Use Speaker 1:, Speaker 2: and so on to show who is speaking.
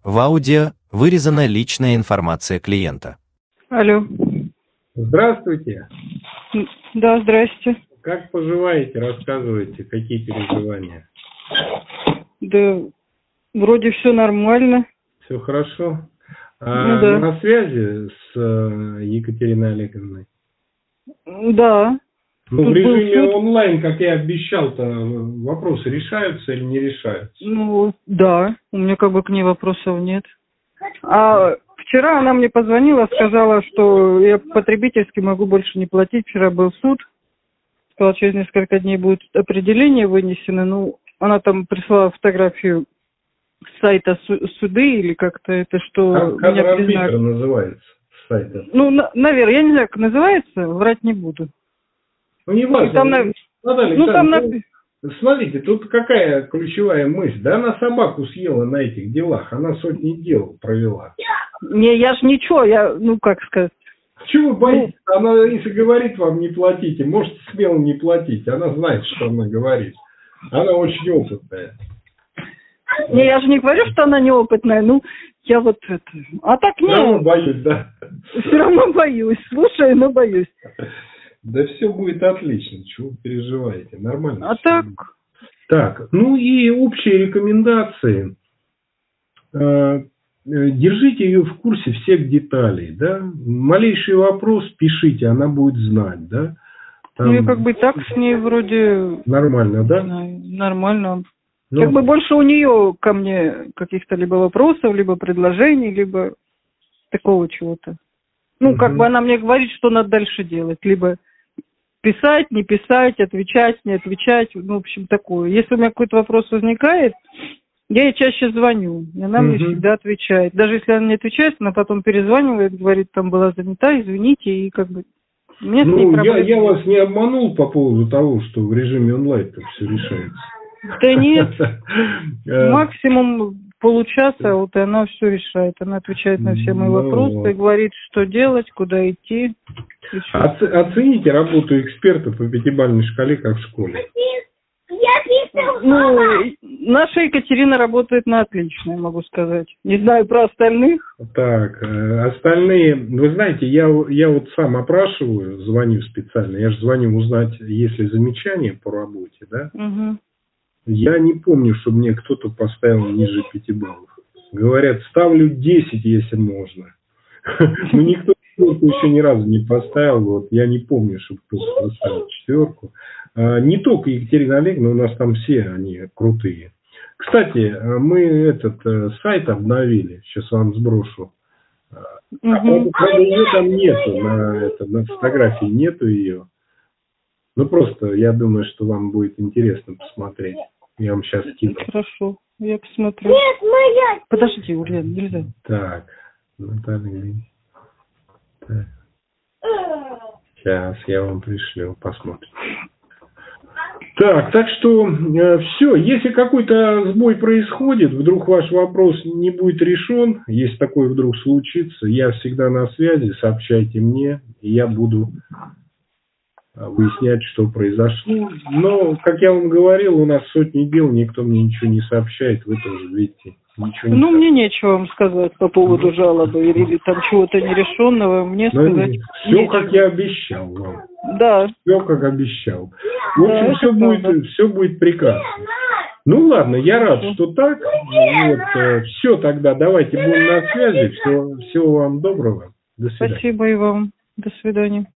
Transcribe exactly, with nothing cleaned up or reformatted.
Speaker 1: В аудио вырезана личная информация клиента.
Speaker 2: Алло.
Speaker 3: Здравствуйте.
Speaker 2: Да, здрасте.
Speaker 3: Как поживаете? Рассказывайте, какие переживания?
Speaker 2: Да, вроде все нормально.
Speaker 3: Все хорошо? А
Speaker 2: Ну, да.
Speaker 3: на связи с э, Екатериной Олеговной?
Speaker 2: Да.
Speaker 3: Ну,
Speaker 2: Тут
Speaker 3: в режиме
Speaker 2: был суд.
Speaker 3: онлайн, как я обещал-то, вопросы решаются или не решаются?
Speaker 2: Ну, да. У меня как бы к ней вопросов нет. А вчера она мне позвонила, сказала, что я потребительски могу больше не платить. Вчера был суд. Сказала, через несколько дней будет определение вынесено. Ну, она там прислала фотографию с сайта су- суды или как-то это, что
Speaker 3: Как
Speaker 2: меня
Speaker 3: кадровый
Speaker 2: признали.
Speaker 3: арбитр называется сайт? этот?
Speaker 2: Ну, на- наверное, я не знаю, как называется, врать не буду.
Speaker 3: Ну, не важно.
Speaker 2: И там на-
Speaker 3: Наталья
Speaker 2: Ну, там
Speaker 3: Александровна,
Speaker 2: напи-
Speaker 3: ну, смотрите, тут какая ключевая мысль. Да она собаку съела на этих делах, она сотни дел провела.
Speaker 2: Не, я ж ничего, я, ну, как сказать.
Speaker 3: Чего вы боитесь? Она, если говорит вам не платите, можете смело не платить. Она знает, что она говорит. Она очень опытная.
Speaker 2: Не, я же не говорю, что она неопытная, ну, я вот это... А так
Speaker 3: Все равно
Speaker 2: не,
Speaker 3: боюсь, да?
Speaker 2: все равно боюсь, слушаю, но боюсь.
Speaker 3: Да все будет отлично, чего вы переживаете, нормально.
Speaker 2: А
Speaker 3: всё
Speaker 2: так,
Speaker 3: будет. Так, ну и общие рекомендации. Э, Держите ее в курсе всех деталей, да. Малейший вопрос пишите, она будет знать, да.
Speaker 2: ну, я
Speaker 3: Там
Speaker 2: как бы и так с ней вроде
Speaker 3: нормально,
Speaker 2: не
Speaker 3: да?
Speaker 2: знаю, нормально.
Speaker 3: Ну,
Speaker 2: Как бы больше у нее ко мне каких-то либо вопросов, либо предложений, либо такого чего-то. Ну, как
Speaker 3: Мгм.
Speaker 2: бы она мне говорит, что надо дальше делать. Либо писать, не писать, отвечать, не отвечать. Ну, в общем, такое. Если у меня какой-то вопрос возникает, я ей чаще звоню. И она мне
Speaker 3: Мгм.
Speaker 2: всегда отвечает. Даже если она не отвечает, она потом перезванивает, говорит, там была занята, извините, и как бы... У меня с ней
Speaker 3: Ну, я,
Speaker 2: проблем
Speaker 3: я
Speaker 2: нет.
Speaker 3: вас не обманул по поводу того, что в режиме онлайн-то все решается.
Speaker 2: Да нет,
Speaker 3: Э,
Speaker 2: максимум получаса, вот и она все решает. Она отвечает на все мои
Speaker 3: Ну
Speaker 2: вопросы,
Speaker 3: вот.
Speaker 2: говорит, что делать, куда идти. И всё.
Speaker 3: оц- Оцените работу экспертов по пятибалльной шкале, как в школе.
Speaker 2: Ну, наша Екатерина работает на отлично, я могу сказать. Не знаю про остальных.
Speaker 3: Так, э, остальные, вы знаете, я, я вот сам опрашиваю, звоню специально, я же звоню узнать, есть ли замечания по работе, да.
Speaker 2: Угу.
Speaker 3: Я не помню, чтобы мне кто-то поставил ниже пяти баллов. Говорят, ставлю десять, если можно. Но никто четверку еще ни разу не поставил. Вот я не помню, чтобы кто-то поставил четверку. А, не только Екатерина Олеговна, у нас там все они крутые. Кстати, мы этот э, сайт обновили. Сейчас вам сброшу. А,
Speaker 2: Угу.
Speaker 3: правда, ее там нету, на, это, на фотографии нету ее. Ну просто, я думаю, что вам будет интересно посмотреть. Я вам сейчас кину.
Speaker 2: Хорошо, я посмотрю. Нет, моя! Подожди, Ульяна, нельзя.
Speaker 3: Так, Наталья Ильинична. Так. Сейчас я вам пришлю, посмотрим. Так, так что э, все, если какой-то сбой происходит, вдруг ваш вопрос не будет решен, если такое вдруг случится, я всегда на связи, сообщайте мне, и я буду выяснять, что произошло. Но, как я вам говорил, у нас сотни дел, никто мне ничего не сообщает, вы тоже видите, ничего не
Speaker 2: Ну, мне нечего вам сказать по поводу жалобы или там чего-то нерешенного. Мне сказать
Speaker 3: все,
Speaker 2: нечего.
Speaker 3: как я обещал вам.
Speaker 2: Да.
Speaker 3: Все, как обещал. В
Speaker 2: Да,
Speaker 3: общем,
Speaker 2: это
Speaker 3: все
Speaker 2: правда.
Speaker 3: будет, все будет прекрасно. Ну ладно, я рад, что так. Вот, все тогда, давайте будем на связи. Всего, всего вам доброго. До свидания.
Speaker 2: Спасибо и вам. До свидания.